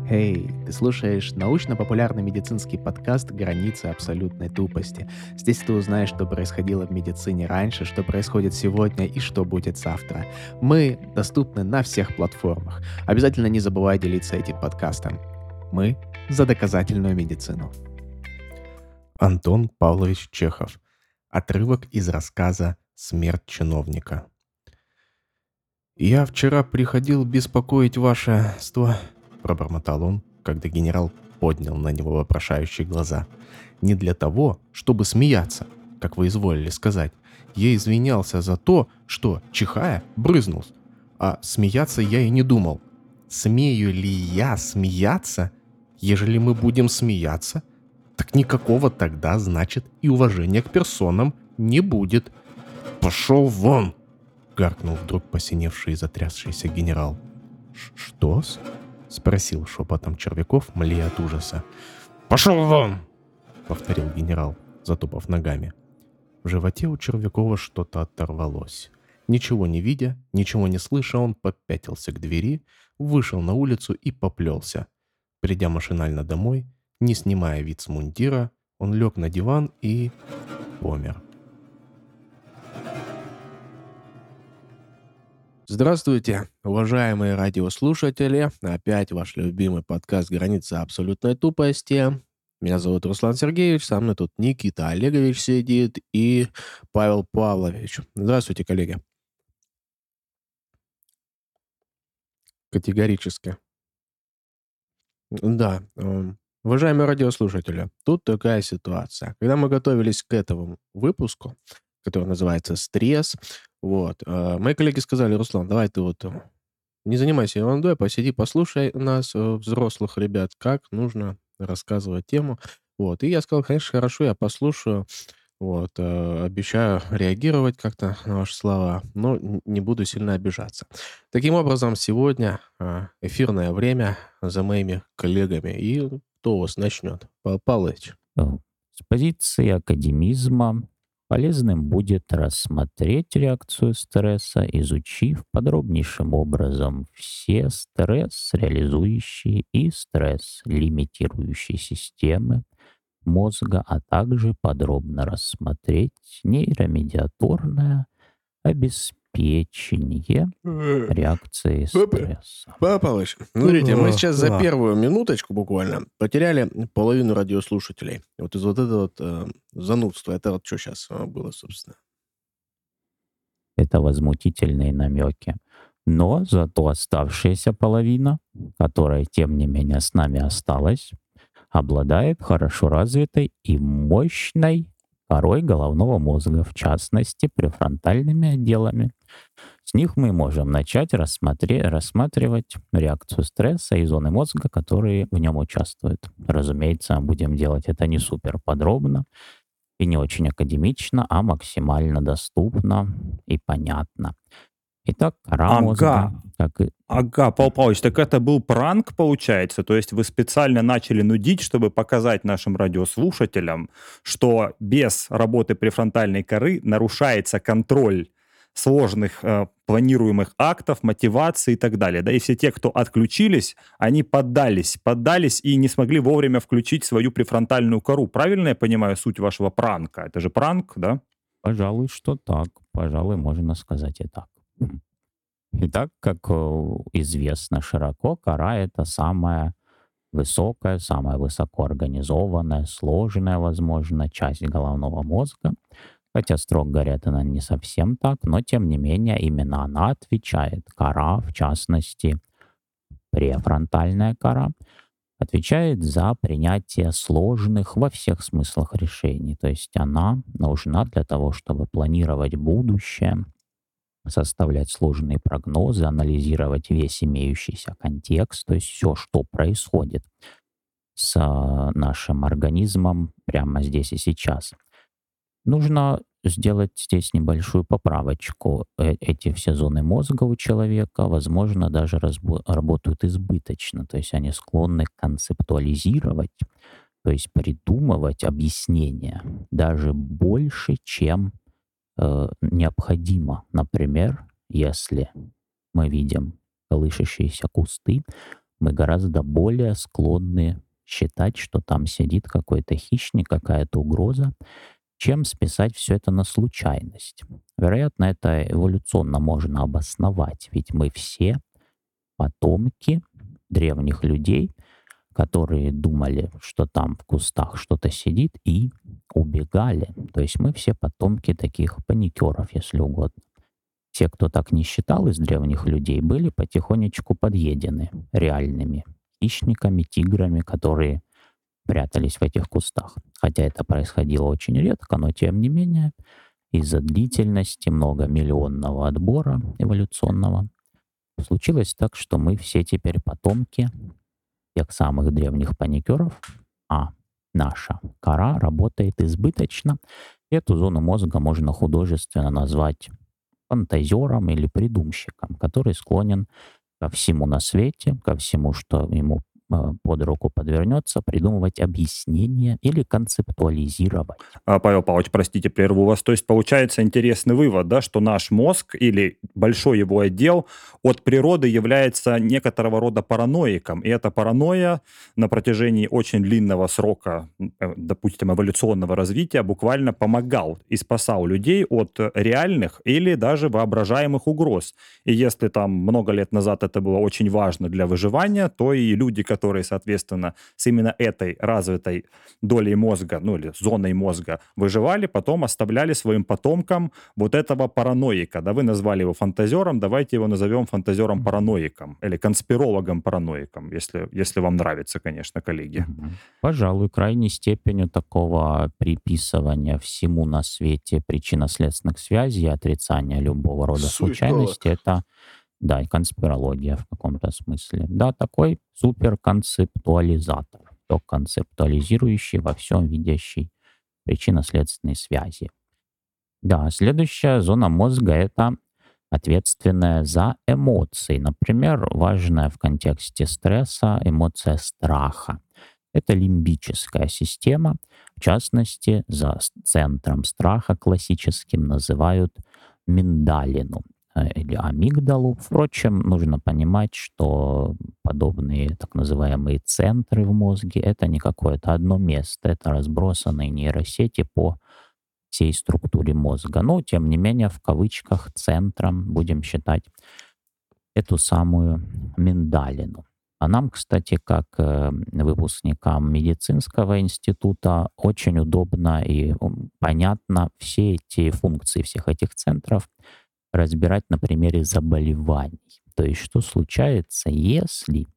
Эй, ты слушаешь научно-популярный медицинский подкаст «Границы абсолютной тупости». Здесь ты узнаешь, что происходило в медицине раньше, что происходит сегодня и что будет завтра. Мы доступны на всех платформах. Обязательно не забывай делиться этим подкастом. Мы за доказательную медицину. Антон Павлович Чехов. Отрывок из рассказа «Смерть чиновника». «Я вчера приходил беспокоить ваше пробормотал он, когда генерал поднял на него вопрошающие глаза. «Не для того, чтобы смеяться, как вы изволили сказать. Я извинялся за то, что, чихая, брызнул. А смеяться я и не думал. Смею ли я смеяться? Ежели мы будем смеяться, так никакого тогда, значит, и уважения к персонам не будет. Пошел вон!» — гаркнул вдруг посиневший и затрясшийся генерал. «Что-с?» — спросил шепотом Червяков, млея от ужаса. «Пошел вон!» — повторил генерал, затопав ногами. В животе у Червякова что-то оторвалось. Ничего не видя, ничего не слыша, он попятился к двери, вышел на улицу и поплелся. Придя машинально домой, не снимая вицмундира, он лег на диван и помер. Здравствуйте, уважаемые радиослушатели. Опять ваш любимый подкаст «Границы абсолютной тупости». Меня зовут Руслан Сергеевич, со мной тут Никита Олегович сидит и Павел Павлович. Здравствуйте, коллеги. Категорически. Да, уважаемые радиослушатели, тут такая ситуация. Когда мы готовились к этому выпуску, который называется «Стресс», мои коллеги сказали: «Руслан, давай ты не занимайся ерундой, посиди, послушай нас, взрослых ребят, как нужно рассказывать тему». И я сказал: «Конечно, хорошо, я послушаю». Обещаю реагировать как-то на ваши слова, но не буду сильно обижаться. Таким образом, сегодня эфирное время за моими коллегами. И кто у вас начнет? Павел Павлович. С позиции академизма полезным будет рассмотреть реакцию стресса, изучив подробнейшим образом все стресс-реализующие и стресс-лимитирующие системы мозга, а также подробно рассмотреть нейромедиаторное обеспечение реакции стресса. Павел Павлович, смотрите, мы сейчас за первую минуточку буквально потеряли половину радиослушателей. Из этого занудства, это что сейчас было, собственно? Это возмутительные намеки. Но зато оставшаяся половина, которая, тем не менее, с нами осталась, обладает хорошо развитой и мощной корой головного мозга, в частности, префронтальными отделами. С них мы можем начать рассматривать реакцию стресса и зоны мозга, которые в нем участвуют. Разумеется, будем делать это не супер подробно и не очень академично, а максимально доступно и понятно. Итак, кора мозга. Павел Павлович, так это был пранк, получается? То есть вы специально начали нудить, чтобы показать нашим радиослушателям, что без работы префронтальной коры нарушается контроль сложных планируемых актов, мотивации и так далее. Да, и все те, кто отключились, они поддались и не смогли вовремя включить свою префронтальную кору. Правильно я понимаю суть вашего пранка? Это же пранк, да? Пожалуй, что так. Пожалуй, можно сказать и так. Итак, как известно широко, кора — это самая высокая, самая высокоорганизованная, сложная, возможно, часть головного мозга. Хотя, строго говоря, это не совсем так, но, тем не менее, именно она отвечает, кора, в частности, префронтальная кора, отвечает за принятие сложных во всех смыслах решений. То есть она нужна для того, чтобы планировать будущее, составлять сложные прогнозы, анализировать весь имеющийся контекст, то есть все, что происходит с нашим организмом прямо здесь и сейчас. Нужно сделать здесь небольшую поправочку. Эти все зоны мозга у человека, возможно, даже работают избыточно, то есть они склонны концептуализировать, то есть придумывать объяснения даже больше, чем необходимо. Например, если мы видим колышащиеся кусты, мы гораздо более склонны считать, что там сидит какой-то хищник, какая-то угроза, чем списать все это на случайность. Вероятно, это эволюционно можно обосновать, ведь мы все потомки древних людей, которые думали, что там в кустах что-то сидит, и убегали. То есть мы все потомки таких паникеров, если угодно. Те, кто так не считал из древних людей, были потихонечку подъедены реальными хищниками, тиграми, которые прятались в этих кустах. Хотя это происходило очень редко, но тем не менее, из-за длительности многомиллионного отбора эволюционного случилось так, что мы все теперь потомки тех самых древних паникеров, а наша кора работает избыточно. Эту зону мозга можно художественно назвать фантазером или придумщиком, который склонен ко всему на свете, ко всему, что ему под руку подвернется, придумывать объяснения или концептуализировать. Павел Павлович, простите, прерву вас. То есть получается интересный вывод, да, что наш мозг или большой его отдел от природы является некоторого рода параноиком. И эта паранойя на протяжении очень длинного срока, допустим, эволюционного развития буквально помогал и спасал людей от реальных или даже воображаемых угроз. И если там много лет назад это было очень важно для выживания, то и люди, которые, соответственно, с именно этой развитой долей мозга, ну или зоной мозга выживали, потом оставляли своим потомкам вот этого параноика. Да, вы назвали его фантазером, давайте его назовем фантазером-параноиком или конспирологом-параноиком, если вам нравится, конечно, коллеги. Пожалуй, крайней степенью такого приписывания всему на свете причинно-следственных связей, отрицания любого рода случайности, это, да, и конспирология в каком-то смысле. Да, такой суперконцептуализатор, то концептуализирующий, во всем видящий причинно-следственные связи. Да, следующая зона мозга — это ответственная за эмоции. Например, важная в контексте стресса эмоция страха. Это лимбическая система. В частности, за центром страха классическим называют миндалину или амигдалу. Впрочем, нужно понимать, что подобные так называемые центры в мозге — это не какое-то одно место, это разбросанные нейросети по всей структуре мозга. Но, тем не менее, в кавычках центром будем считать эту самую миндалину. А нам, кстати, как выпускникам медицинского института, очень удобно и понятно все эти функции всех этих центров разбирать на примере заболеваний. То есть что случается, если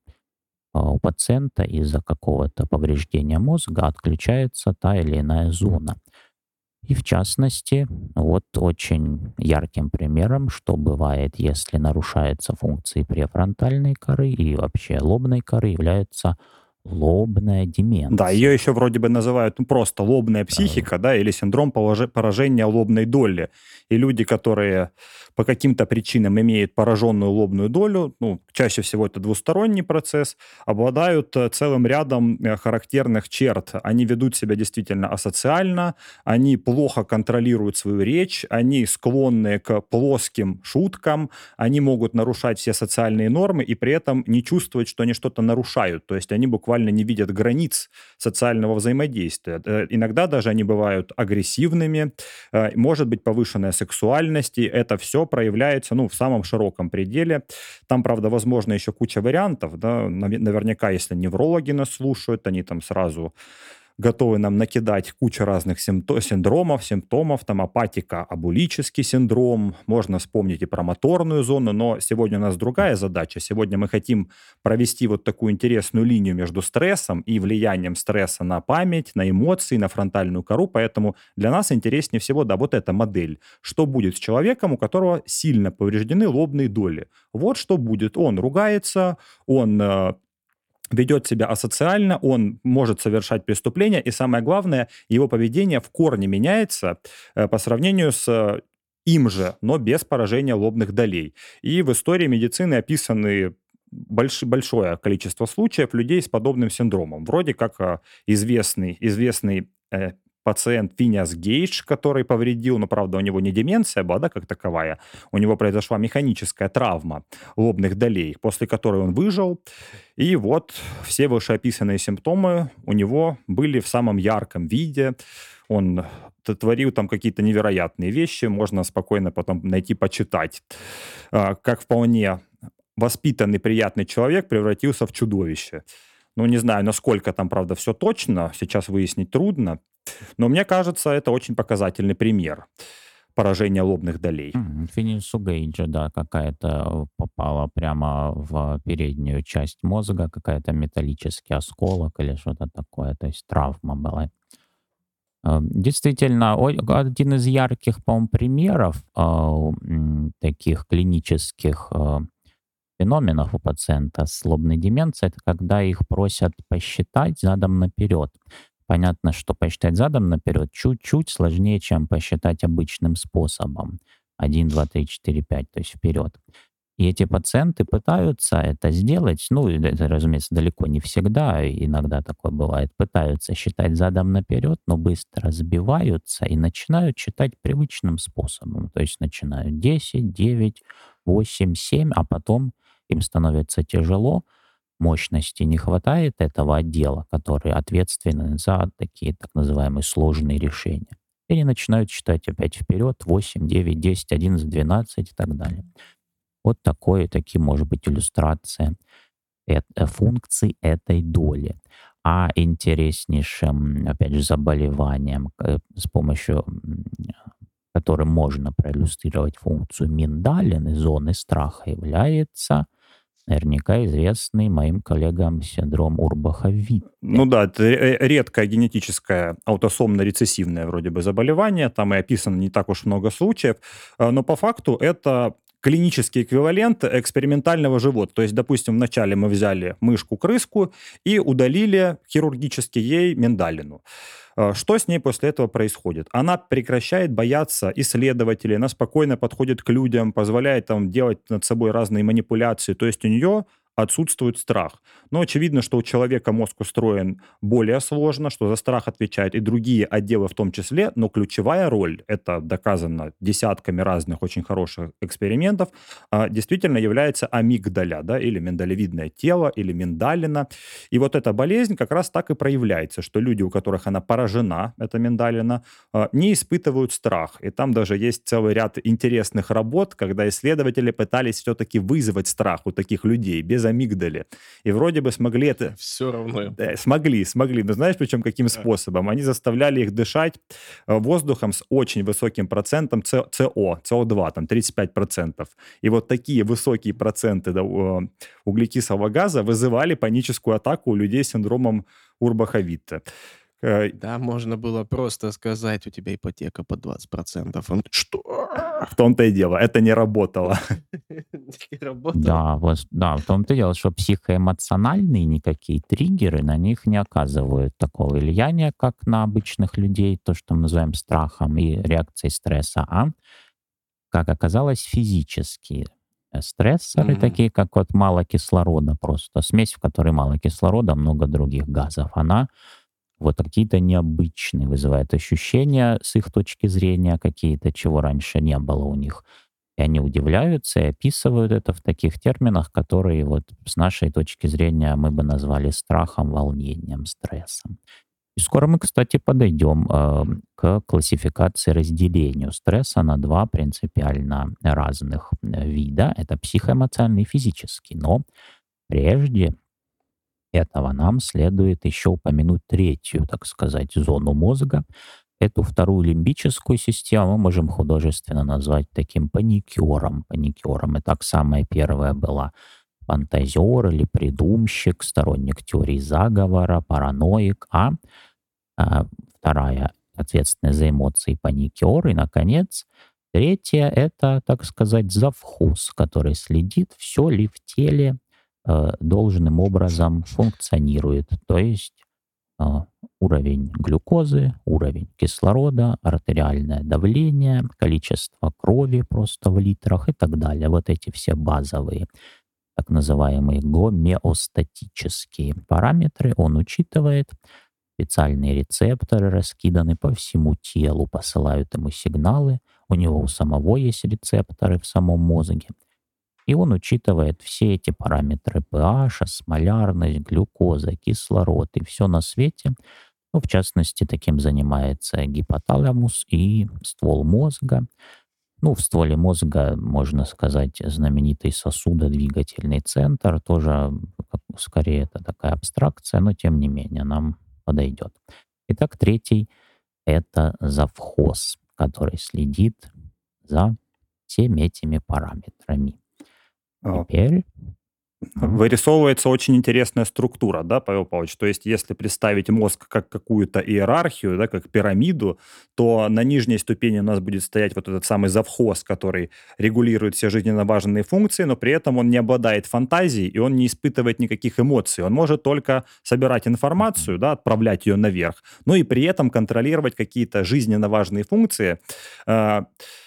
у пациента из-за какого-то повреждения мозга отключается та или иная зона. И в частности, вот очень ярким примером, что бывает, если нарушаются функции префронтальной коры и вообще лобной коры, является лобная Да, деменция. ее еще вроде бы называют просто лобная психика, да, или синдром поражения лобной доли. И люди, которые по каким-то причинам имеют пораженную лобную долю, ну, чаще всего это двусторонний процесс, обладают целым рядом характерных черт. Они ведут себя действительно асоциально, они плохо контролируют свою речь, они склонны к плоским шуткам, они могут нарушать все социальные нормы и при этом не чувствовать, что они что-то нарушают. То есть они буквально не видят границ социального взаимодействия. Иногда даже они бывают агрессивными, может быть повышенная сексуальность, и это все проявляется, ну, в самом широком пределе. Там, правда, возможно еще куча вариантов, да, наверняка, если неврологи нас слушают, они там сразу готовы нам накидать кучу разных симптомов, там апатико-абулический синдром, можно вспомнить и про моторную зону, но сегодня у нас другая задача. Сегодня мы хотим провести вот такую интересную линию между стрессом и влиянием стресса на память, на эмоции, на фронтальную кору, поэтому для нас интереснее всего, да, вот эта модель. Что будет с человеком, у которого сильно повреждены лобные доли? Вот что будет. Он ругается, он ведет себя асоциально, он может совершать преступления, и самое главное, его поведение в корне меняется по сравнению с им же, но без поражения лобных долей. И в истории медицины описаны большое количество случаев людей с подобным синдромом. Вроде как известный пациент Финиас Гейдж, который повредил, но, правда, у него не деменция была, да, как таковая, у него произошла механическая травма лобных долей, после которой он выжил. И вот все вышеописанные симптомы у него были в самом ярком виде. Он творил там какие-то невероятные вещи, можно спокойно потом найти, почитать. Как вполне воспитанный, приятный человек превратился в чудовище. Ну, не знаю, насколько там, правда, все точно, сейчас выяснить трудно, но мне кажется, это очень показательный пример поражения лобных долей. Финису Гейджа, да, какая-то попала прямо в переднюю часть мозга, какая-то металлический осколок или что-то такое, то есть травма была. Действительно, один из ярких, по-моему, примеров таких клинических феноменов у пациента с лобной деменцией, это когда их просят посчитать задом наперед. Понятно, что посчитать задом наперед чуть-чуть сложнее, чем посчитать обычным способом. 1, 2, 3, 4, 5, то есть вперед. И эти пациенты пытаются это сделать, ну, это, разумеется, далеко не всегда, иногда такое бывает, пытаются считать задом наперед, но быстро сбиваются и начинают читать привычным способом. То есть начинают 10, 9, 8, 7, а потом им становится тяжело, мощности не хватает этого отдела, который ответственен за такие так называемые сложные решения. И они начинают читать опять вперед 8, 9, 10, 11, 12 и так далее. Вот такие, может быть, иллюстрация функций этой доли. А интереснейшим, опять же, заболеванием, с помощью которым можно проиллюстрировать функцию миндалины, зоны страха, является наверняка известный моим коллегам синдром Урбаха-Витте. Ну да, это редкое генетическое аутосомно-рецессивное вроде бы заболевание, там и описано не так уж много случаев, но по факту это клинический эквивалент экспериментального живота. То есть, допустим, вначале мы взяли мышку-крыску и удалили хирургически ей миндалину. Что с ней после этого происходит? Она прекращает бояться исследователей, она спокойно подходит к людям, позволяет там делать над собой разные манипуляции. То есть у нее отсутствует страх. Но очевидно, что у человека мозг устроен более сложно, что за страх отвечают и другие отделы в том числе, но ключевая роль, это доказано десятками разных очень хороших экспериментов, действительно является амигдаля, да, или миндалевидное тело, или миндалина. И вот эта болезнь как раз так и проявляется, что люди, у которых она поражена, эта миндалина, не испытывают страх. И там даже есть целый ряд интересных работ, когда исследователи пытались все-таки вызвать страх у таких людей без амигдали. И вроде бы смогли это... Все равно. Да, смогли. Но знаешь, причем каким способом? Они заставляли их дышать воздухом с очень высоким процентом СО2, там 35%. И вот такие высокие проценты углекислого газа вызывали паническую атаку у людей с синдромом Урбаха-Витте. Да, можно было просто сказать, у тебя ипотека под 20%. Он, что? В том-то и дело, это не работало. Не работало. Да, в том-то и дело, что психоэмоциональные никакие триггеры на них не оказывают такого влияния, как на обычных людей, то, что мы называем страхом и реакцией стресса, а, как оказалось, физические стрессоры, такие как вот мало кислорода просто, смесь, в которой мало кислорода, много других газов, она вот какие-то необычные вызывает ощущения с их точки зрения, какие-то, чего раньше не было у них. И они удивляются и описывают это в таких терминах, которые вот с нашей точки зрения мы бы назвали страхом, волнением, стрессом. И скоро мы, кстати, подойдем к классификации, разделению стресса на два принципиально разных вида. Это психоэмоциональный и физический. Но прежде этого нам следует еще упомянуть третью, так сказать, зону мозга. Эту вторую лимбическую систему мы можем художественно назвать таким паникером. Паникером. И так самая первая была фантазер или придумщик, сторонник теории заговора, параноик. А вторая ответственная за эмоции паникер. И, наконец, третья — это, так сказать, завхоз, который следит, все ли в теле должным образом функционирует. То есть уровень глюкозы, уровень кислорода, артериальное давление, количество крови просто в литрах и так далее. Вот эти все базовые, так называемые гомеостатические параметры он учитывает. специальные рецепторы раскиданы по всему телу, посылают ему сигналы. У него у самого есть рецепторы в самом мозге. И он учитывает все эти параметры pH, осмолярность, глюкоза, кислород и все на свете. Ну, в частности, таким занимается гипоталамус и ствол мозга. Ну, в стволе мозга, можно сказать, знаменитый сосудодвигательный центр. Тоже, скорее, это такая абстракция, но тем не менее нам подойдет. Итак, третий — это завхоз, который следит за всеми этими параметрами. А, Теперь... Вырисовывается очень интересная структура, да, Павел Павлович? То есть, если представить мозг как какую-то иерархию, да, как пирамиду, то на нижней ступени у нас будет стоять вот этот самый завхоз, который регулирует все жизненно важные функции, но при этом он не обладает фантазией, и он не испытывает никаких эмоций. Он может только собирать информацию, да, отправлять ее наверх, но и при этом контролировать какие-то жизненно важные функции, э,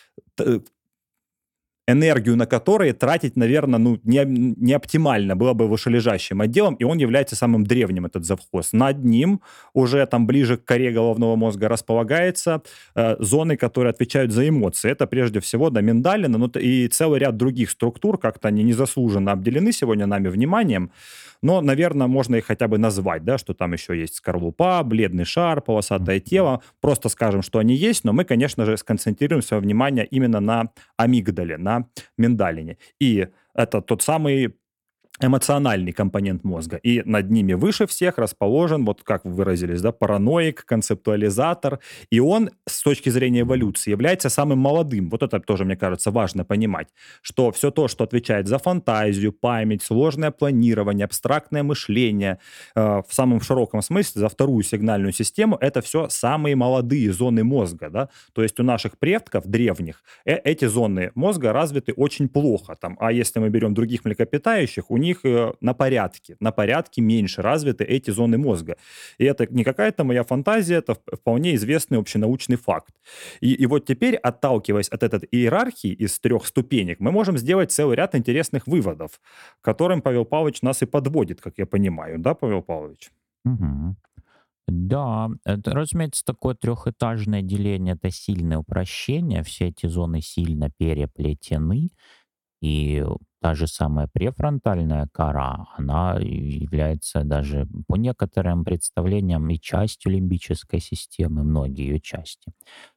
энергию на которые тратить, наверное, ну, не оптимально было бы вышележащим отделом, и он является самым древним, этот завхоз. Над ним уже там ближе к коре головного мозга располагаются зоны, которые отвечают за эмоции. Это прежде всего, да, миндалина, ну, и целый ряд других структур, как-то они незаслуженно обделены сегодня нами вниманием, но, наверное, можно их хотя бы назвать, да, что там еще есть скорлупа, бледный шар, полосатое тело. Просто скажем, что они есть, но мы, конечно же, сконцентрируем свое внимание именно на амигдале, на миндалине. И это тот самый эмоциональный компонент мозга. И над ними выше всех расположен, вот как вы выразились, да, параноик, концептуализатор. И он, с точки зрения эволюции, является самым молодым. Вот это тоже, мне кажется, важно понимать, что все то, что отвечает за фантазию, память, сложное планирование, абстрактное мышление, в самом широком смысле, за вторую сигнальную систему, это все самые молодые зоны мозга. Да? То есть у наших предков древних эти зоны мозга развиты очень плохо. Там, а если мы берем других млекопитающих, у них на порядке меньше развиты эти зоны мозга. И это не какая-то моя фантазия, это вполне известный общенаучный факт. И вот теперь, отталкиваясь от этой иерархии из 3 ступенек, мы можем сделать целый ряд интересных выводов, к которым Павел Павлович нас и подводит, как я понимаю. Да, Павел Павлович? Мгм. Да, это, разумеется, такое трехэтажное деление — это сильное упрощение. Все эти зоны сильно переплетены, и та же самая префронтальная кора, она является даже по некоторым представлениям и частью лимбической системы, многие ее части.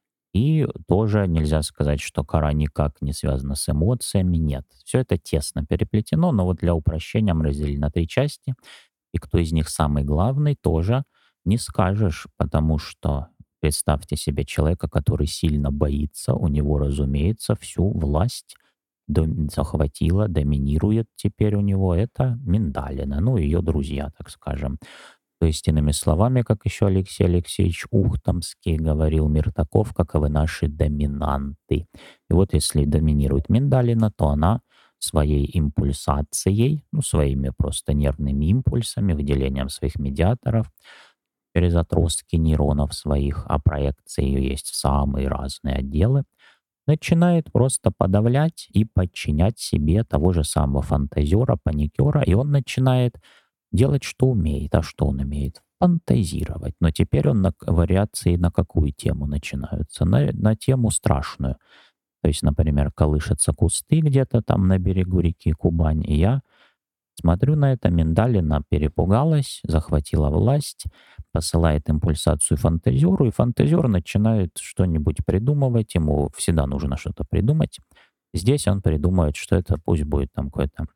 И тоже нельзя сказать, что кора никак не связана с эмоциями. Нет, все это тесно переплетено, но вот для упрощения мы разделили на 3 части. И кто из них самый главный, тоже не скажешь, потому что представьте себе человека, который сильно боится, у него, разумеется, всю власть захватила, доминирует теперь у него это миндалина, ну, ее друзья, так скажем. То есть, иными словами, как еще Алексей Алексеевич Ухтомский говорил, мир таков, каковы наши доминанты. И вот если доминирует миндалина, то она своей импульсацией, ну, своими просто нервными импульсами, выделением своих медиаторов через отростки нейронов своих, а проекции ее есть в самые разные отделы, начинает просто подавлять и подчинять себе того же самого фантазера, паникера, и он начинает делать, что умеет. А что он умеет? Фантазировать. Но теперь он вариации на какую тему начинаются? На тему страшную. То есть, например, колышутся кусты где-то там на берегу реки Кубань, и я смотрю на это, миндалина перепугалась, захватила власть, посылает импульсацию фантазеру, и фантазер начинает что-нибудь придумывать, ему всегда нужно что-то придумать. Здесь он придумает, что это пусть будет там какая-то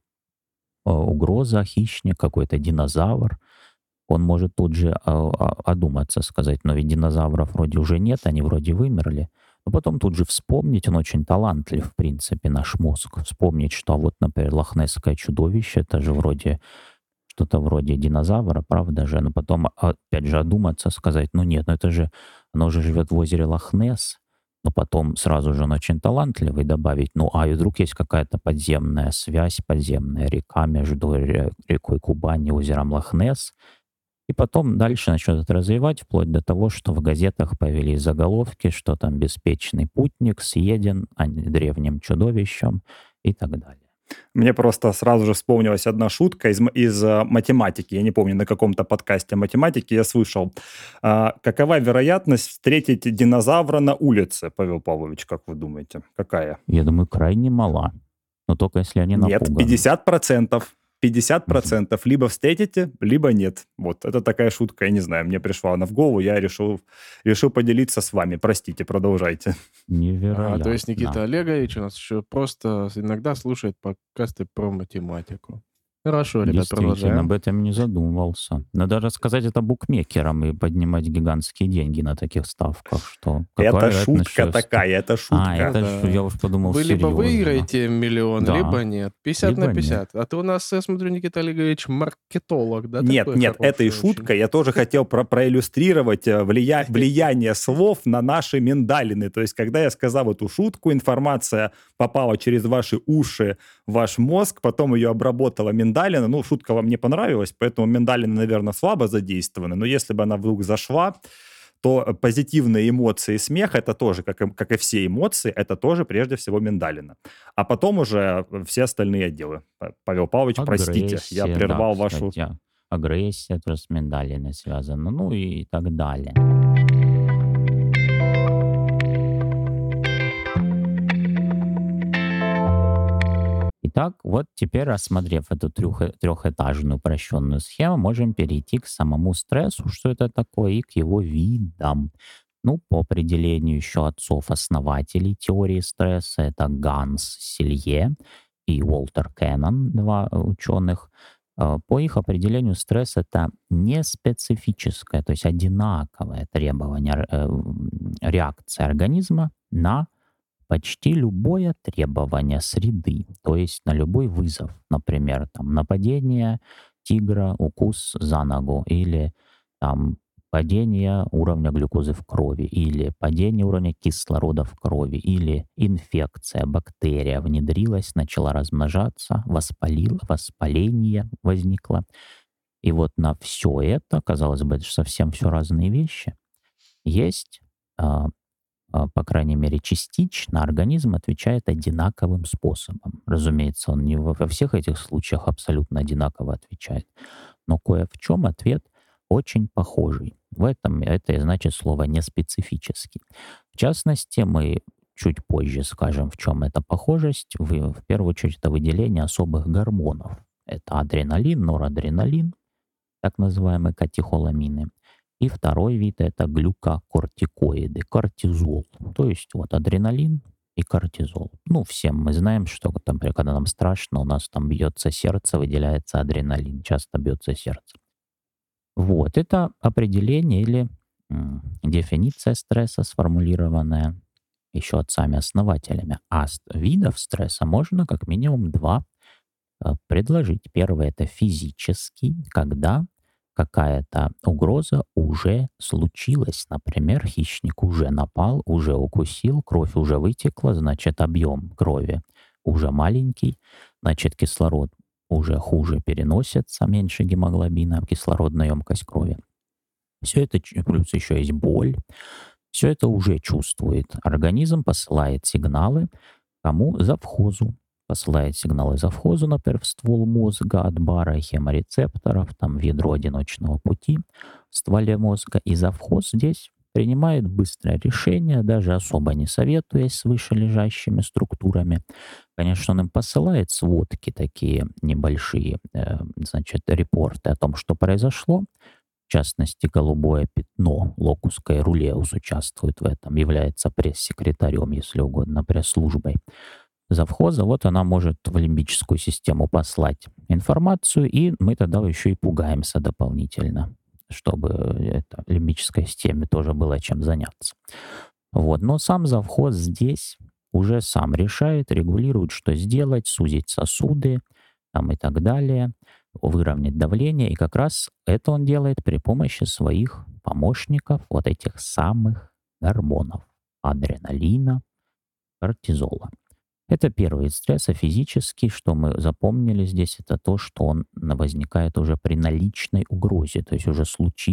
угроза, хищник, какой-то динозавр. Он может тут же одуматься, сказать, но ведь динозавров вроде уже нет, они вроде вымерли. Но потом тут же вспомнить, он очень талантлив, в принципе, наш мозг. Вспомнить, что вот, например, лохнесское чудовище, это же вроде что-то вроде динозавра, правда же? Но потом, опять же, одуматься, сказать, ну нет, ну это же, оно же живет в озере Лохнесс. Но потом сразу же он очень талантливый добавить, ну а и вдруг есть какая-то подземная связь, подземная река между рекой Кубань и озером Лохнесс. И потом дальше начнет это развивать, вплоть до того, что в газетах появились заголовки, что там беспечный путник съеден древним чудовищем и так далее. Мне просто сразу же вспомнилась одна шутка из математики. Я не помню, на каком-то подкасте математики я слышал. Какова вероятность встретить динозавра на улице, Павел Павлович, как вы думаете? Какая? Я думаю, крайне мала. Но только если они Нет, напуганы. 50%. 50% либо встретите, либо нет. Вот, это такая шутка, я не знаю, мне пришла она в голову, я решил поделиться с вами. Простите, продолжайте. Ага, то есть Никита Невероятно. Олегович у нас еще просто иногда слушает подкасты про математику. Хорошо, ребят, Действительно, об продолжаем. этом не задумывался. Надо рассказать это букмекерам и поднимать гигантские деньги на таких ставках, что какая Это вероятность, шутка что... такая, это А, шутка. это Ну я уж подумал Вы либо серьезно. выиграете миллион, Да, либо нет. 50 на либо нет. 50. А то у нас, я смотрю, Никита Олегович маркетолог, да, Нет, такой нет, это и хороший шутка. очень. Я тоже хотел проиллюстрировать влияние слов на наши миндалины. То есть, когда я сказал эту шутку, информация попала через ваши уши в ваш мозг, потом ее обработала миндалина. Ну, шутка вам не понравилась, поэтому миндалины, наверное, слабо задействованы. Но если бы она вдруг зашла, то позитивные эмоции и смех, это тоже, как и все эмоции, это тоже прежде всего миндалина. А потом уже все остальные отделы. Павел Павлович, простите, я Агрессия, да, прервал вашу... кстати. Агрессия тоже с миндалиной связана, ну и так далее. Итак, вот теперь, рассмотрев эту трехэтажную упрощенную схему, можем перейти к самому стрессу, что это такое, и к его видам. Ну, по определению еще отцов-основателей теории стресса, это Ганс Селье и Уолтер Кеннон, два ученых. По их определению стресс — это неспецифическое, то есть одинаковое требование, реакция организма на почти любое требование среды, то есть на любой вызов, например, там, нападение тигра, укус за ногу, или там, падение уровня глюкозы в крови, или падение уровня кислорода в крови, или инфекция, бактерия внедрилась, начала размножаться, воспаление возникло. И вот на все это, казалось бы, это же совсем все разные вещи, есть а, по крайней мере, частично организм отвечает одинаковым способом. Разумеется, он не во всех этих случаях абсолютно одинаково отвечает, но кое в чем ответ очень похожий. В этом это и значит слово неспецифический. В частности, мы чуть позже скажем, в чем эта похожесть. В первую очередь, это выделение особых гормонов. Это адреналин, норадреналин, так называемые катехоламины. И второй вид — это глюкокортикоиды, кортизол. То есть вот адреналин и кортизол. Ну, всем мы знаем, что, например, когда нам страшно, у нас там бьется сердце, выделяется адреналин, часто бьется сердце. Вот, это определение или дефиниция стресса, сформулированная еще отцами-основателями. А видов стресса можно как минимум два предложить. Первый — это физический, когда какая-то угроза уже случилась. Например, хищник уже напал, уже укусил, кровь уже вытекла, значит, объем крови уже маленький, значит, кислород уже хуже переносится, меньше гемоглобина, кислородная емкость крови. Все это, плюс еще есть боль, все это уже чувствует. Организм посылает сигналы кому? Завхозу. Посылает сигналы завхозу, например, в ствол мозга от бара хеморецепторов, там в ядро одиночного пути в стволе мозга. И завхоз здесь принимает быстрое решение, даже особо не советуясь с вышележащими структурами. Конечно, он им посылает сводки такие небольшие, значит, репорты о том, что произошло. В частности, голубое пятно, локус коэрулеус участвует в этом, является пресс-секретарем, если угодно, пресс-службой завхоза. Вот она может в лимбическую систему послать информацию, и мы тогда еще и пугаемся дополнительно, чтобы это, лимбической системе тоже было чем заняться. Вот. Но сам завхоз здесь уже сам решает, регулирует, что сделать, сузить сосуды там, и так далее, выровнять давление. И как раз это он делает при помощи своих помощников, вот этих самых гормонов: адреналина, кортизола. Это первый вид стресса, физический. Что мы запомнили здесь, это то, что он возникает уже при наличной угрозе, то есть уже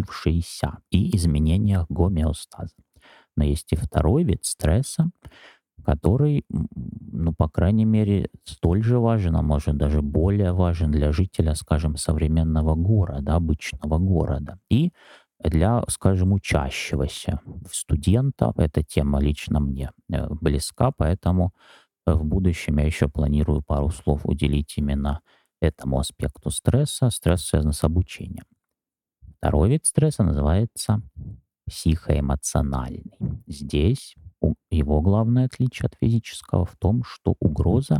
случившейся, и изменениях гомеостаза. Но есть и второй вид стресса, который, ну, по крайней мере, столь же важен, а может даже более важен для жителя, скажем, современного города, обычного города. И для, скажем, учащегося студента эта тема лично мне близка, поэтому в будущем я еще планирую пару слов уделить именно этому аспекту стресса. Стресс связан с обучением. Второй вид стресса называется психоэмоциональный. Здесь его главное отличие от физического в том, что угроза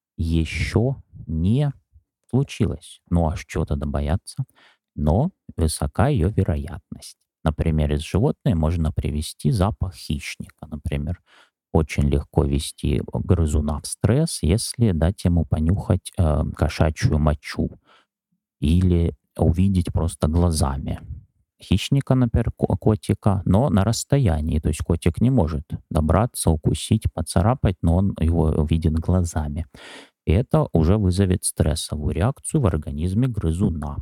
еще не случилась. Ну а чего тогда бояться? Но высока ее вероятность. Например, из животных можно привести запах хищника. Например, очень легко ввести грызуна в стресс, если дать ему понюхать кошачью мочу или увидеть просто глазами хищника, например, котика, но на расстоянии. То есть котик не может добраться, укусить, поцарапать, но он его видит глазами. И это уже вызовет стрессовую реакцию в организме грызуна.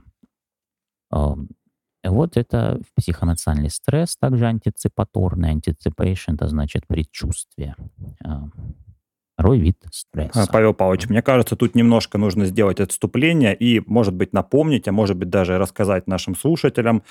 Ам, Вот это психоэмоциональный стресс, также антиципаторный. Anticipation — это значит предчувствие. А, Второй вид стресса. Павел Павлович, мне кажется, тут немножко нужно сделать отступление и, может быть, напомнить, а может быть, даже рассказать нашим слушателям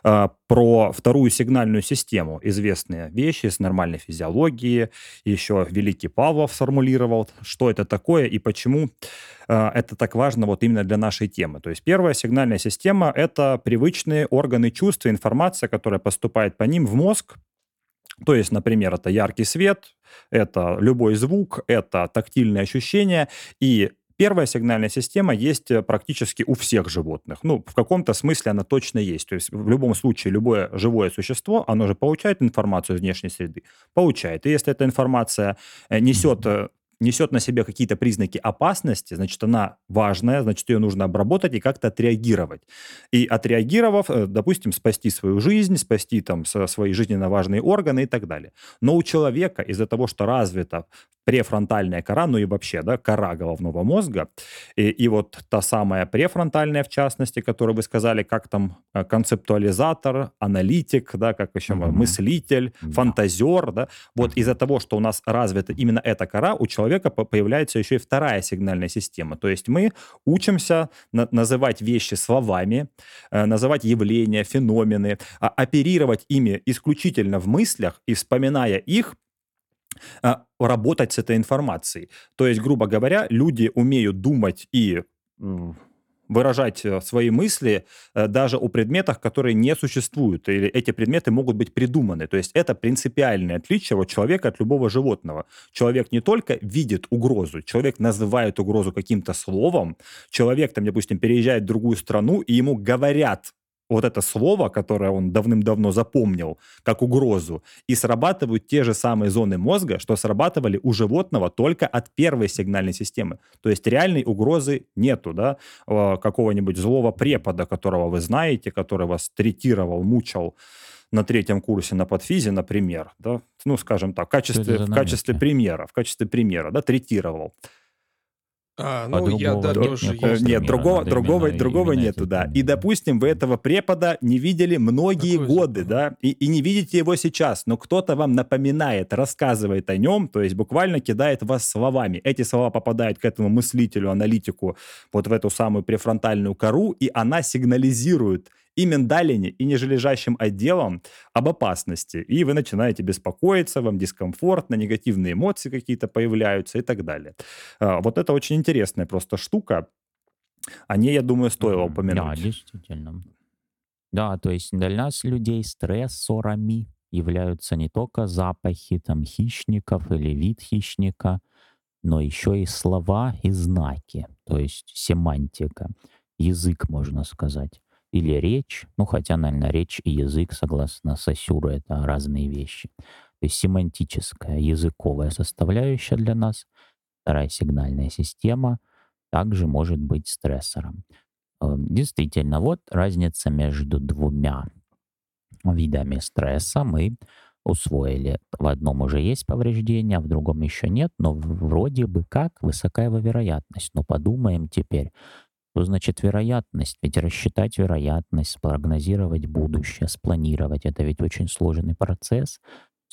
про вторую сигнальную систему. Известные вещи с нормальной физиологии. Еще великий Павлов сформулировал, что это такое и почему это так важно вот именно для нашей темы. То есть первая сигнальная система — это привычные органы чувств и информация, которая поступает по ним в мозг. То есть, например, это яркий свет, это любой звук, это тактильные ощущения. И первая сигнальная система есть практически у всех животных. Ну, в каком-то смысле она точно есть. То есть в любом случае любое живое существо, оно же получает информацию из внешней среды? Получает. И если эта информация несет на себе какие-то признаки опасности, значит, она важная, значит, ее нужно обработать и как-то отреагировать. И отреагировав, допустим, спасти свою жизнь, спасти там свои жизненно важные органы и так далее. Но у человека из-за того, что развита префронтальная кора, ну и вообще, да, кора головного мозга, и вот та самая префронтальная, в частности, которую вы сказали, как там концептуализатор, аналитик, да, как еще мыслитель, Да. фантазер, да, вот из-за того, что у нас развита именно эта кора, у человека появляется еще и вторая сигнальная система. То есть мы учимся называть вещи словами, называть явления, феномены, оперировать ими исключительно в мыслях и, вспоминая их, работать с этой информацией. То есть, грубо говоря, люди умеют думать и выражать свои мысли даже о предметах, которые не существуют, или эти предметы могут быть придуманы. То есть это принципиальное отличие от человека от любого животного. Человек не только видит угрозу, человек называет угрозу каким-то словом, человек, там, допустим, переезжает в другую страну, и ему говорят вот это слово, которое он давным-давно запомнил, как угрозу, и срабатывают те же самые зоны мозга, что срабатывали у животного только от первой сигнальной системы. То есть реальной угрозы нету, да, какого-нибудь злого препода, которого вы знаете, который вас третировал, мучил на 3 курсе на подфизе, например, да, ну, скажем так, в качестве примера, да, третировал. Ну, я, да, Другого нет тоже никакого есть. Нет, примера, надо другого именно нету, эти да. И, примеры. допустим, вы этого препода не видели многие Такое годы, забавно. да, и не видите его сейчас, но кто-то вам напоминает, рассказывает о нем, то есть буквально кидает вас словами. Эти слова попадают к этому мыслителю, аналитику, вот в эту самую префронтальную кору, и она сигнализирует и миндалине, и нижележащим отделам об опасности. И вы начинаете беспокоиться, вам дискомфортно, негативные эмоции какие-то появляются и так далее. Вот это очень интересная просто штука. О ней, я думаю, стоило Да, упомянуть. действительно. Да, то есть для нас, людей, стрессорами являются не только запахи там хищников или вид хищника, но еще и слова и знаки, то есть семантика, язык, можно сказать, или речь, ну хотя, наверное, речь и язык, согласно Сосюру, это разные вещи. То есть семантическая, языковая составляющая для нас, вторая сигнальная система, также может быть стрессором. Действительно, вот разница между двумя видами стресса мы усвоили. В одном уже есть повреждения, а в другом еще нет, но вроде бы как высокая его вероятность. Но подумаем теперь, что значит вероятность? Ведь рассчитать вероятность, спрогнозировать будущее, спланировать — это ведь очень сложный процесс.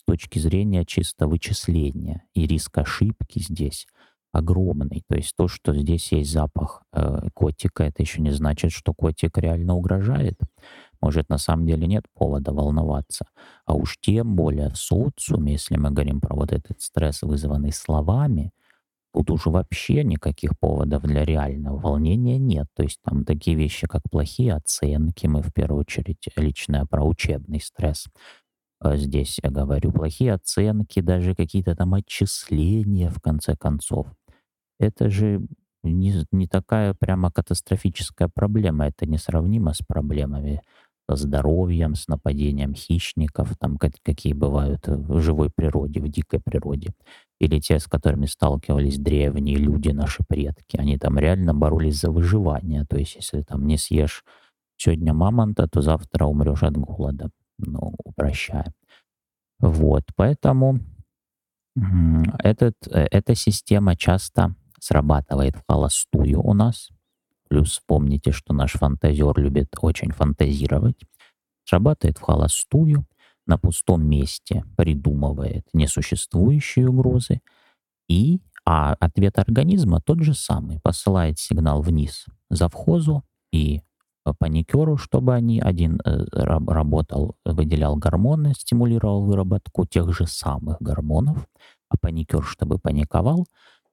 с точки зрения чисто вычисления. И риск ошибки здесь огромный. То есть то, что здесь есть запах котика, это еще не значит, что котик реально угрожает. Может, на самом деле нет повода волноваться. А уж тем более в социуме, если мы говорим про вот этот стресс, вызванный словами, тут уже вообще никаких поводов для реального волнения нет. То есть там такие вещи, как плохие оценки, мы в первую очередь лично я про учебный стресс. Здесь я говорю, плохие оценки, даже какие-то там отчисления, в конце концов. Это же не такая прямо катастрофическая проблема. Это несравнимо с проблемами со здоровьем, с нападением хищников, там какие бывают в живой природе, в дикой природе. Или те, с которыми сталкивались древние люди, наши предки. Они там реально боролись за выживание. То есть, если там не съешь сегодня мамонта, то завтра умрешь от голода. Ну, упрощая. Вот, поэтому эта система часто срабатывает в холостую у нас. Плюс помните, что наш фантазер любит очень фантазировать. Срабатывает в холостую, на пустом месте придумывает несуществующие угрозы, а ответ организма тот же самый. Посылает сигнал вниз завхозу и паникеру, чтобы один работал, выделял гормоны, стимулировал выработку тех же самых гормонов, а паникер, чтобы паниковал,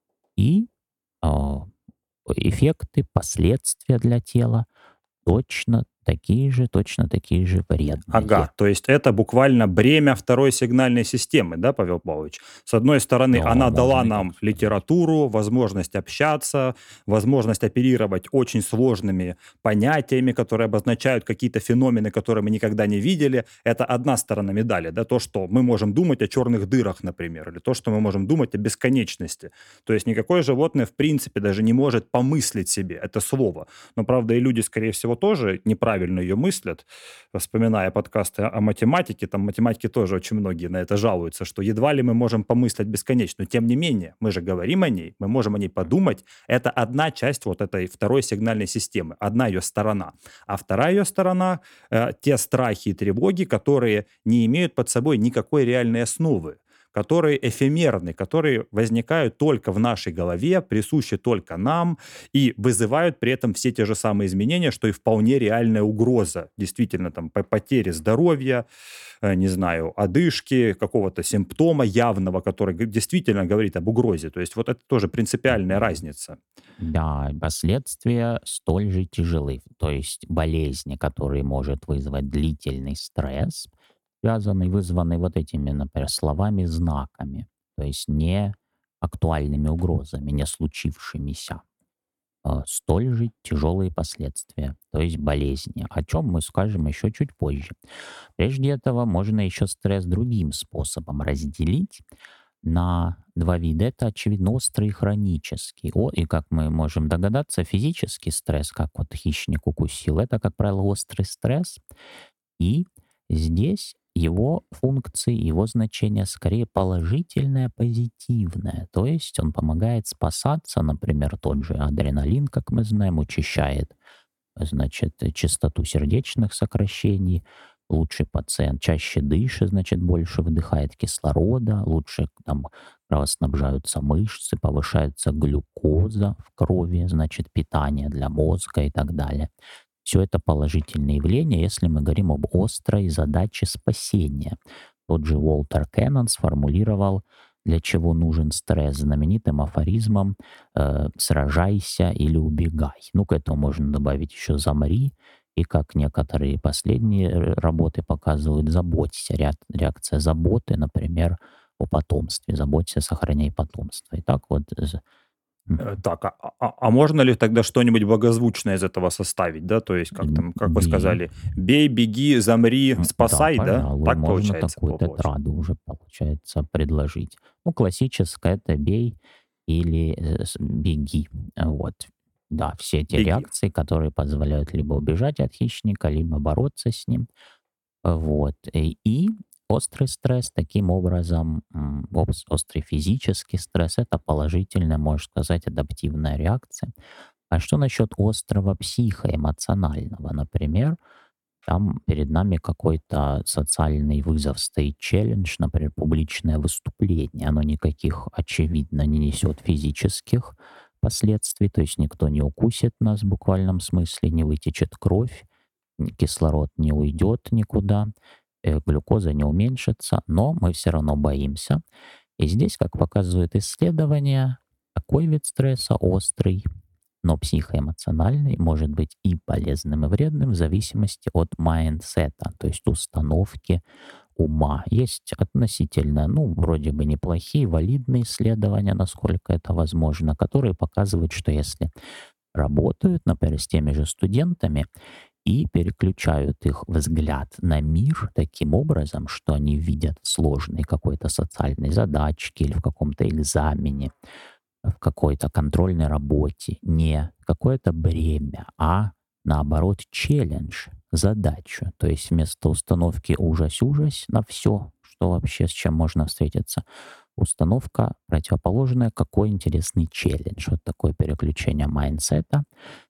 и а, эффекты, последствия для тела точно такие же вредные. Ага, то есть это буквально бремя второй сигнальной системы, да, Павел Павлович? С одной стороны, Да, она дала можно и так нам сказать. литературу, возможность общаться, возможность оперировать очень сложными понятиями, которые обозначают какие-то феномены, которые мы никогда не видели. Это одна сторона медали, да, то, что мы можем думать о черных дырах, например, или то, что мы можем думать о бесконечности. То есть никакое животное, в принципе, даже не может помыслить себе это слово. Но, правда, и люди, скорее всего, тоже неправильно ее мыслят. Вспоминая подкасты о математике, там математики тоже очень многие на это жалуются, что едва ли мы можем помыслить бесконечно. Но тем не менее, мы же говорим о ней, мы можем о ней подумать. Это одна часть вот этой второй сигнальной системы, одна ее сторона. А вторая ее сторона те страхи и тревоги, которые не имеют под собой никакой реальной основы, которые эфемерны, которые возникают только в нашей голове, присущи только нам и вызывают при этом все те же самые изменения, что и вполне реальная угроза. Действительно, там, потери здоровья, не знаю, одышки, какого-то симптома явного, который действительно говорит об угрозе. То есть вот это тоже принципиальная разница. Да, последствия столь же тяжелы. То есть болезни, которые может вызвать длительный стресс, вызванный вот этими, например, словами, знаками, то есть не актуальными угрозами, не случившимися. Столь же тяжелые последствия, то есть болезни, о чем мы скажем еще чуть позже. Прежде этого можно еще стресс другим способом разделить на два вида. Это, очевидно, острый и хронический. И, как мы можем догадаться, физический стресс, как вот хищник укусил, это, как правило, острый стресс. И здесь его функции, его значение скорее положительное, позитивное. То есть он помогает спасаться, например, тот же адреналин, как мы знаем, учащает, значит, частоту сердечных сокращений, лучше пациент чаще дышит, значит, больше выдыхает кислорода, лучше там кровоснабжаются мышцы, повышается глюкоза в крови, значит, питание для мозга и так далее. Все это положительные явления, если мы говорим об острой задаче спасения. Тот же Уолтер Кеннон сформулировал, для чего нужен стресс, знаменитым афоризмом «сражайся или убегай». Ну, к этому можно добавить еще «замри», и, как некоторые последние работы показывают, «заботься». Реакция заботы, например, о потомстве. «Заботься, сохраняй потомство». Итак, вот Так, а можно ли тогда что-нибудь благозвучное из этого составить, да? То есть, как вы бей. сказали, бей, беги, замри, Да, спасай, да? пожалуй, Так можно получается, такую Павел Павлович? тетраду уже, получается, предложить. Ну, классическая — это «бей» или «беги». Вот. Да, все эти Беги. реакции, которые позволяют либо убежать от хищника, либо бороться с ним. Вот. И острый стресс, таким образом, острый физический стресс — это положительная, можно сказать, адаптивная реакция. А что насчет острого психоэмоционального? Например, там перед нами какой-то социальный вызов стоит, челлендж, например, публичное выступление. Оно никаких, очевидно, не несет физических последствий, то есть никто не укусит нас в буквальном смысле, не вытечет кровь, кислород не уйдет никуда, глюкоза не уменьшится, но мы все равно боимся. И здесь, как показывают исследования, такой вид стресса острый, но психоэмоциональный, может быть и полезным, и вредным в зависимости от майндсета, то есть установки ума. Есть относительно, вроде бы неплохие, валидные исследования, насколько это возможно, которые показывают, что если работают, например, с теми же студентами и переключают их взгляд на мир таким образом, что они видят в сложной какой-то социальной задачке или в каком-то экзамене, в какой-то контрольной работе не какое-то бремя, а наоборот челлендж, задачу. То есть вместо установки ужас-ужас на все, что вообще с чем можно встретиться, установка противоположная, какой интересный челлендж. Вот такое переключение майндсета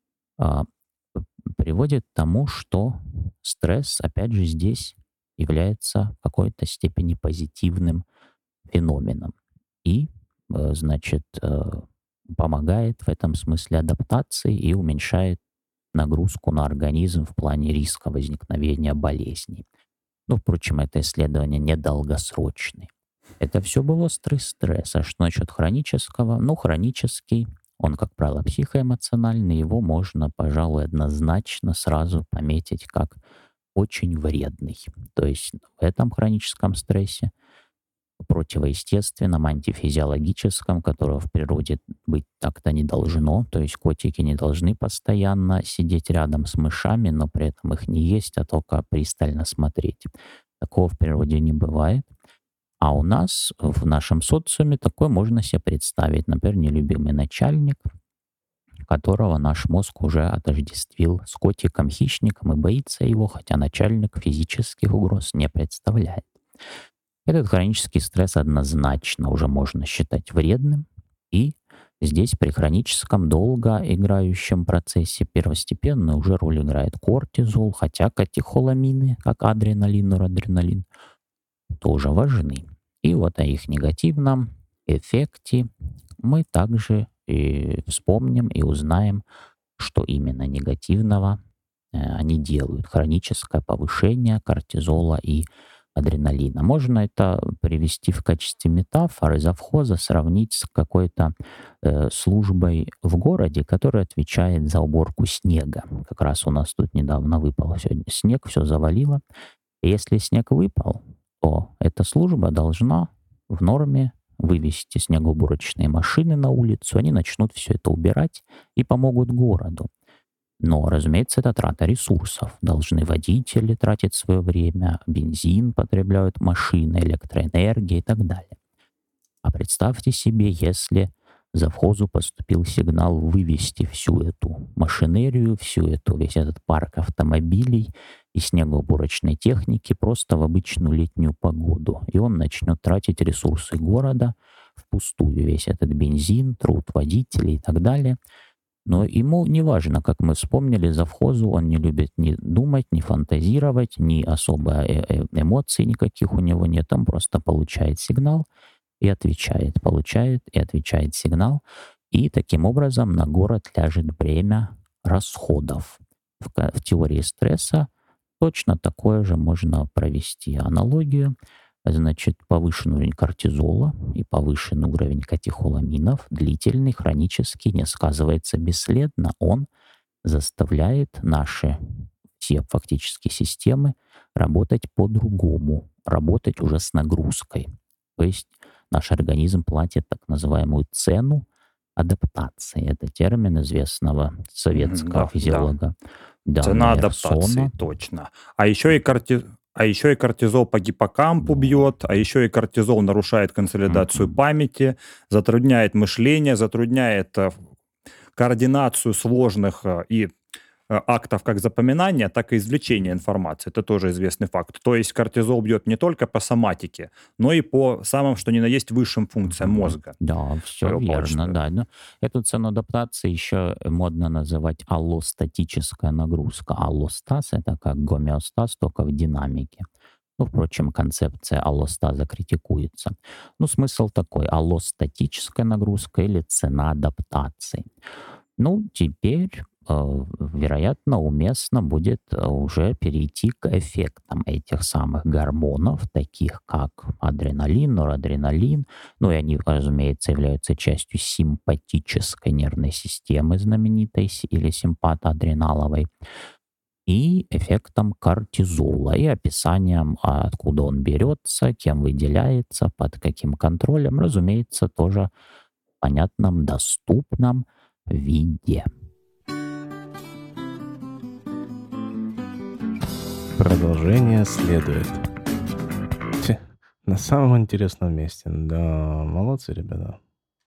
приводит к тому, что стресс, опять же, здесь является в какой-то степени позитивным феноменом. И значит, помогает в этом смысле адаптации и уменьшает нагрузку на организм в плане риска возникновения болезней. Впрочем, это исследование недолгосрочное. Это все был острый стресс. А что насчет хронического? Хронический, он, как правило, психоэмоциональный, его можно, пожалуй, однозначно сразу пометить как очень вредный. То есть в этом хроническом стрессе противоестественном, антифизиологическом, которого в природе быть так-то не должно. То есть котики не должны постоянно сидеть рядом с мышами, но при этом их не есть, а только пристально смотреть. Такого в природе не бывает. А у нас, в нашем социуме, такое можно себе представить. Например, нелюбимый начальник, которого наш мозг уже отождествил с котиком-хищником и боится его, хотя начальник физических угроз не представляет. Этот хронический стресс однозначно уже можно считать вредным, и здесь при хроническом долго играющем процессе первостепенную уже роль играет кортизол, хотя катехоламины, как адреналин, норадреналин, тоже важны. И вот о их негативном эффекте мы также и вспомним и узнаем, что именно негативного они делают. Хроническое повышение кортизола и адреналина. Можно это привести в качестве метафоры завхоза, сравнить с какой-то службой в городе, которая отвечает за уборку снега. Как раз у нас тут недавно выпал сегодня снег, все завалило. И если снег выпал, то эта служба должна в норме вывести снегоуборочные машины на улицу, они начнут все это убирать и помогут городу. Но, разумеется, это трата ресурсов. Должны водители тратить свое время, бензин потребляют машины, электроэнергия и так далее. А представьте себе, если завхозу поступил сигнал вывести всю эту машинерию, весь этот парк автомобилей и снегоуборочной техники просто в обычную летнюю погоду. И он начнет тратить ресурсы города впустую. Весь этот бензин, труд водителей и так далее. Но ему не важно, как мы вспомнили, завхозу он не любит ни думать, ни фантазировать, ни особо эмоций никаких у него нет. Он просто получает сигнал и отвечает, получает и отвечает сигнал. И таким образом на город ляжет бремя расходов. В теории стресса точно такое же можно провести аналогию. Значит, повышенный уровень кортизола и повышенный уровень катехоламинов, длительный, хронический, не сказывается бесследно. Он заставляет наши все фактически системы работать по-другому, работать уже с нагрузкой. То есть наш организм платит так называемую цену адаптации. Это термин известного советского физиолога. Да, цена адаптации, точно. А еще и кортизол по гиппокампу бьет, а еще и кортизол нарушает консолидацию памяти, затрудняет мышление, затрудняет координацию сложных и актов как запоминания, так и извлечения информации. Это тоже известный факт. То есть кортизол бьет не только по соматике, но и по самым, что ни на есть, высшим функциям мозга. Да, все Павел Павлович, верно, да. Но эту цену адаптации еще модно называть аллостатическая нагрузка. Аллостаз — это как гомеостаз, только в динамике. Ну, впрочем, концепция аллостаза критикуется. Ну, смысл такой: аллостатическая нагрузка или цена адаптации. Ну, теперь, вероятно, уместно будет уже перейти к эффектам этих самых гормонов, таких как адреналин, норадреналин. Ну, и они, разумеется, являются частью симпатической нервной системы знаменитой или симпатоадреналовой, и эффектом кортизола, и описанием, откуда он берется, кем выделяется, под каким контролем, разумеется, тоже в понятном, доступном виде. Продолжение следует. На самом интересном месте. Да, молодцы, ребята.